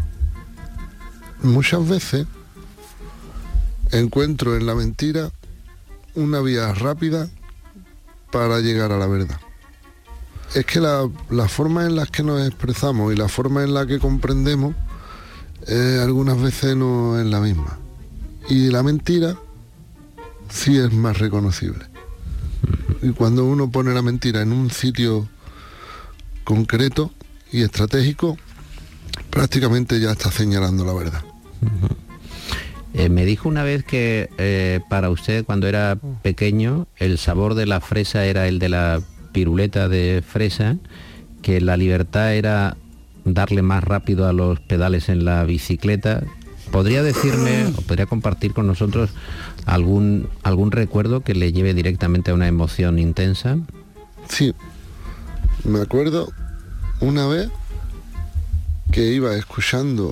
muchas veces encuentro en la mentira una vía rápida para llegar a la verdad. Es que la, la forma en la que nos expresamos y la forma en la que comprendemos eh, algunas veces no es la misma. Y la mentira sí es más reconocible. Y cuando uno pone la mentira en un sitio concreto y estratégico, prácticamente ya está señalando la verdad. Uh-huh. Eh, me dijo una vez que eh, para usted, cuando era pequeño, el sabor de la fresa era el de la piruleta de fresa, que la libertad era darle más rápido a los pedales en la bicicleta. ¿Podría decirme o podría compartir con nosotros algún, algún recuerdo que le lleve directamente a una emoción intensa? Sí, me acuerdo una vez que iba escuchando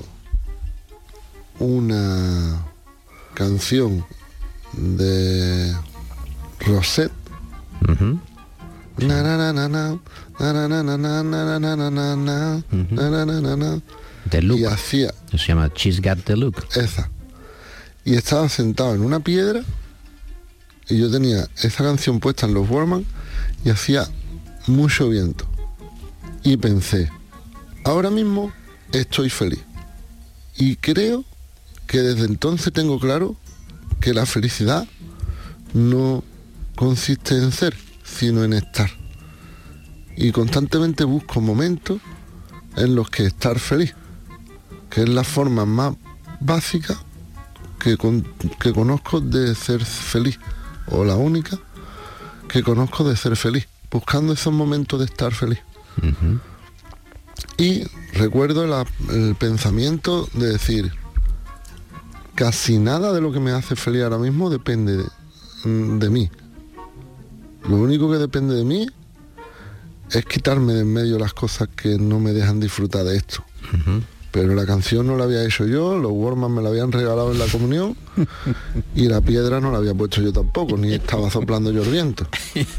una canción de Rosette. Uh-huh. Na, na, na, na, na, na, na, na, na, na, na, na, na, na, na, na, na. The Look. Y hacía... Se llama She's Got the Look. Esa. Y estaba sentado en una piedra y yo tenía esa canción puesta en los Walkman y hacía mucho viento. Y pensé, ahora mismo estoy feliz. Y creo que desde entonces tengo claro que la felicidad no consiste en ser, sino en estar. Y constantemente busco momentos en los que estar feliz, que es la forma más básica que, con, que conozco de ser feliz, o la única que conozco de ser feliz, buscando esos momentos de estar feliz. Uh-huh. Y recuerdo la, el pensamiento de decir, casi nada de lo que me hace feliz ahora mismo depende de, de mí. Lo único que depende de mí es quitarme de en medio las cosas que no me dejan disfrutar de esto. Uh-huh. Pero la canción no la había hecho yo, los Walkman me la habían regalado en la comunión y la piedra no la había puesto yo tampoco, ni estaba soplando yo el viento.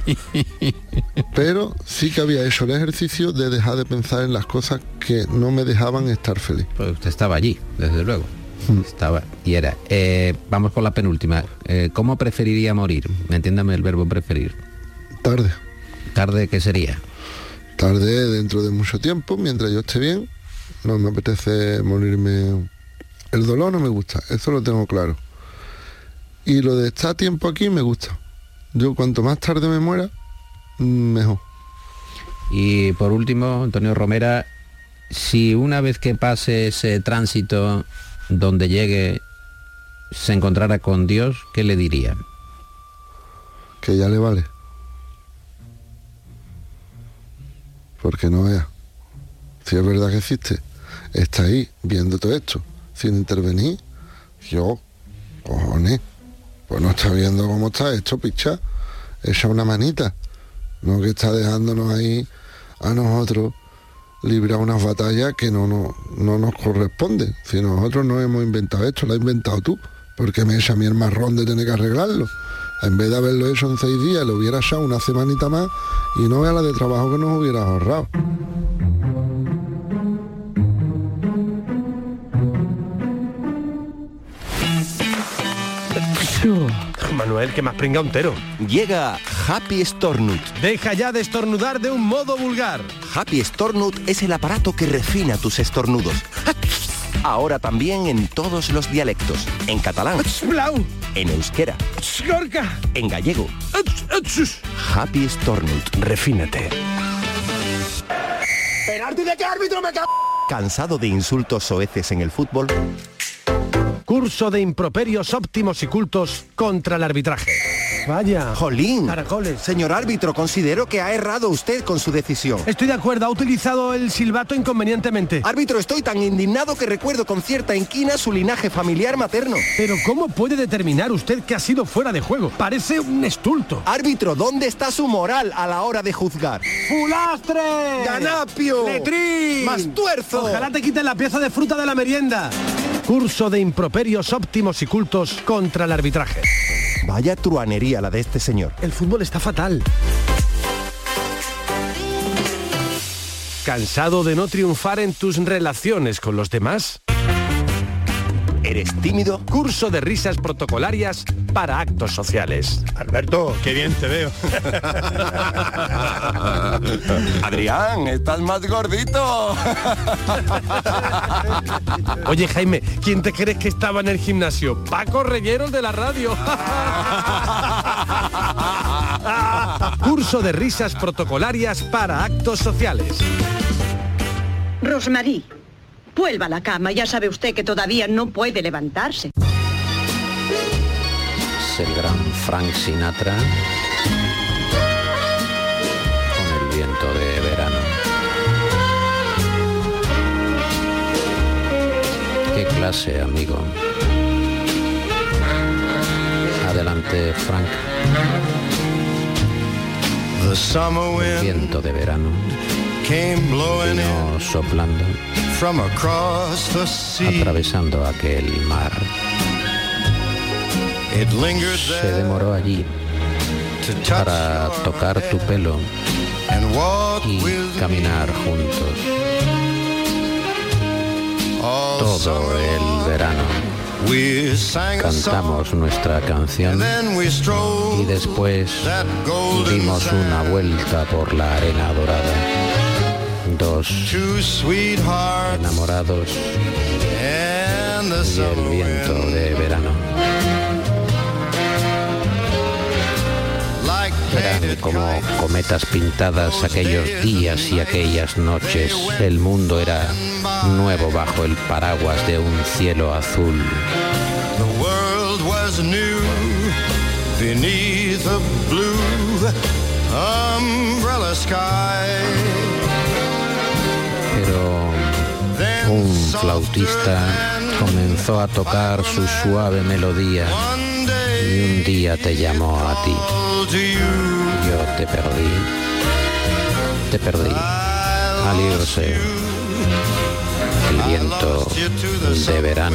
Pero sí que había hecho el ejercicio de dejar de pensar en las cosas que no me dejaban estar feliz. Pues usted estaba allí, desde luego. Mm. Estaba y era. Eh, vamos con la penúltima. Eh, ¿Cómo preferiría morir? Entiéndame el verbo preferir. Tarde. ¿Tarde qué sería? Tarde dentro de mucho tiempo, mientras yo esté bien. No me apetece morirme. El dolor no me gusta, eso lo tengo claro. Y lo de estar tiempo aquí me gusta. Yo cuanto más tarde me muera, mejor. Y por último, Antonio Romera, si una vez que pase ese tránsito donde llegue se encontrara con Dios, ¿qué le diría? Que ya le vale. Porque no vea. Si es verdad que existe, está ahí viendo todo esto, sin intervenir. Yo, cojones, pues no está viendo cómo está esto, picha. Echa una manita. No que está dejándonos ahí a nosotros librar unas batallas que no, no, no nos corresponden. Si nosotros no hemos inventado esto, lo has inventado tú. Porque me echa a mí el marrón de tener que arreglarlo. En vez de haberlo hecho en seis días, lo hubiera echado una semanita más y no vea la de trabajo que nos hubiera ahorrado. Manuel, que más pringa un tero. Llega Happy Stornut. Deja ya de estornudar de un modo vulgar. Happy Stornut es el aparato que refina tus estornudos. Ahora también en todos los dialectos. En catalán. En euskera. En gallego. Happy Stornut. Refínate. ¿Penalti de qué árbitro me cago? ¿Cansado de insultos soeces en el fútbol? Curso de improperios óptimos y cultos contra el arbitraje. Vaya. Jolín. Caracoles. Señor árbitro, considero que ha errado usted con su decisión. Estoy de acuerdo, ha utilizado el silbato inconvenientemente. Árbitro, estoy tan indignado que recuerdo con cierta inquina su linaje familiar materno. Pero ¿cómo puede determinar usted que ha sido fuera de juego? Parece un estulto. Árbitro, ¿dónde está su moral a la hora de juzgar? ¡Fulastre! ¡Ganapio! ¡Letrín! ¡Mastuerzo! Ojalá te quiten la pieza de fruta de la merienda. Curso de improperios óptimos y cultos contra el arbitraje. Vaya truanería la de este señor. El fútbol está fatal. ¿Cansado de no triunfar en tus relaciones con los demás? ¿Eres tímido? Curso de risas protocolarias para actos sociales. Alberto, qué bien te veo. Adrián, estás más gordito. Oye, Jaime, ¿quién te crees que estaba en el gimnasio? Paco Reyero de la radio. Curso de risas protocolarias para actos sociales. Rosmarie, vuelva a la cama, ya sabe usted que todavía no puede levantarse. Es el gran Frank Sinatra con el viento de verano. Qué clase, amigo. Adelante, Frank. El viento de verano vino soplando, atravesando aquel mar. Se demoró allí para tocar tu pelo y caminar juntos todo el verano. Cantamos nuestra canción y después dimos una vuelta por la arena dorada. Dos enamorados y el viento de verano. Eran como cometas pintadas aquellos días y aquellas noches. El mundo era nuevo bajo el paraguas de un cielo azul. The world was new beneath a blue umbrella sky. Pero un flautista comenzó a tocar su suave melodía y un día te llamó a ti. Yo te perdí, te perdí al irse el viento de verano.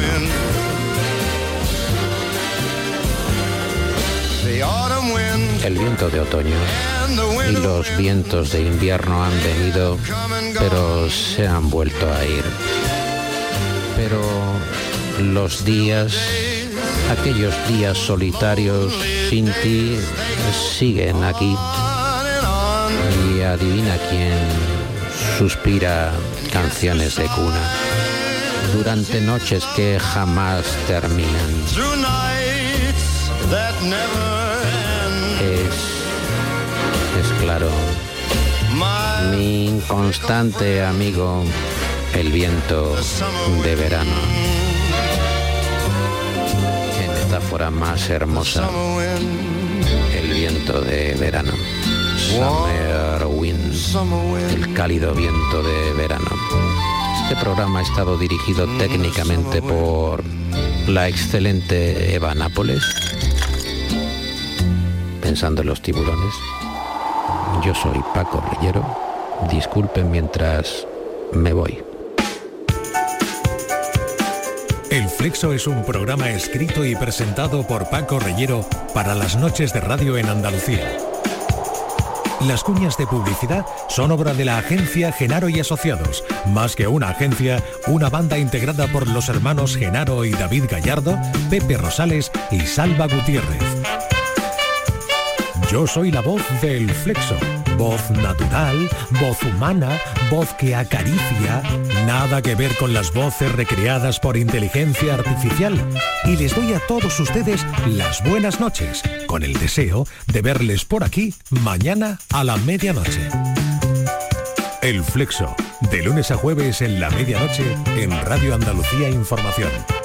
El viento de otoño y los vientos de invierno han venido, pero se han vuelto a ir. Pero los días, aquellos días solitarios sin ti, siguen aquí. Y adivina quién suspira canciones de cuna durante noches que jamás terminan. Es, es claro, mi inconstante amigo, el viento de verano. Qué metáfora más hermosa, el viento de verano. Summer Wind, el cálido viento de verano. Este programa ha estado dirigido técnicamente por la excelente Eva Nápoles, pensando en los tiburones. Yo soy Paco Reyero. Disculpen mientras me voy. El Flexo es un programa escrito y presentado por Paco Reyero para las noches de radio en Andalucía. Las cuñas de publicidad son obra de la agencia Genaro y Asociados. Más que una agencia, una banda integrada por los hermanos Genaro y David Gallardo, Pepe Rosales y Salva Gutiérrez. Yo soy la voz del Flexo. Voz natural, voz humana, voz que acaricia. Nada que ver con las voces recreadas por inteligencia artificial. Y les doy a todos ustedes las buenas noches, con el deseo de verles por aquí mañana a la medianoche. El Flexo, de lunes a jueves en la medianoche en Radio Andalucía Información.